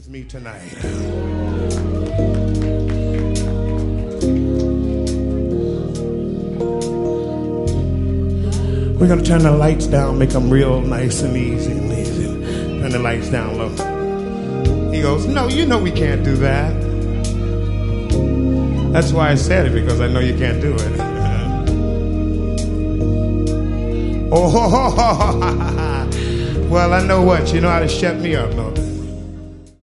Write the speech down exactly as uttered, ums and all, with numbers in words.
me tonight. We're going to turn the lights down, make them real nice and easy and easy. Turn the lights down low. He goes, no, you know we can't do that. That's why I said it, because I know you can't do it. Oh, well, I know what. You know how to shut me up, no?